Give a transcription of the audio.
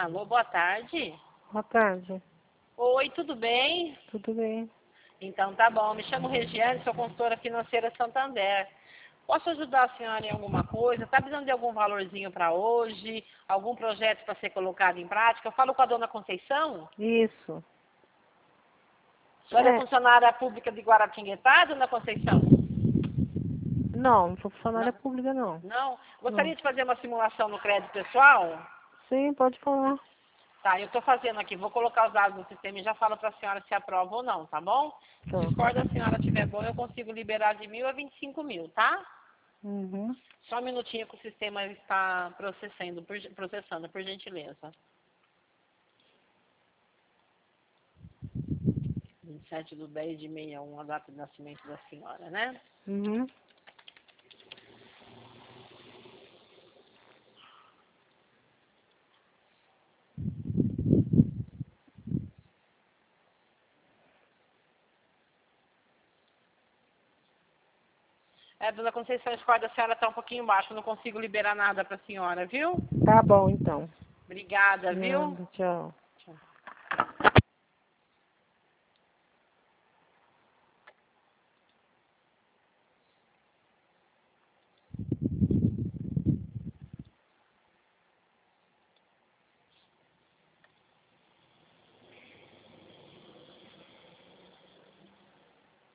Alô, boa tarde. Boa tarde. Oi, tudo bem? Tudo bem? Então tá bom, me chamo Regiane, sou consultora financeira Santander. Posso ajudar a senhora em alguma coisa? Está precisando de algum valorzinho para hoje? Algum projeto para ser colocado em prática? Eu falo com a dona Conceição? Isso. A senhora é funcionária pública de Guaratinguetá, dona Conceição? Não sou Não. funcionária pública, não. Não? Não. Gostaria de fazer uma simulação no crédito pessoal? Sim, pode falar. Tá, eu estou fazendo aqui, vou colocar os dados no sistema e já falo para a senhora se aprova ou não, tá bom? Tá. Se o score da senhora estiver bom, eu consigo liberar de 1.000 a 25.000, tá? Uhum. Só um minutinho que o sistema está processando, por gentileza. 27/10/61, a data de nascimento da senhora, né? Uhum. Dona Conceição, o score da senhora está um pouquinho baixo, não consigo liberar nada para a senhora, viu? Tá bom, então. Obrigada, viu? Nada, tchau.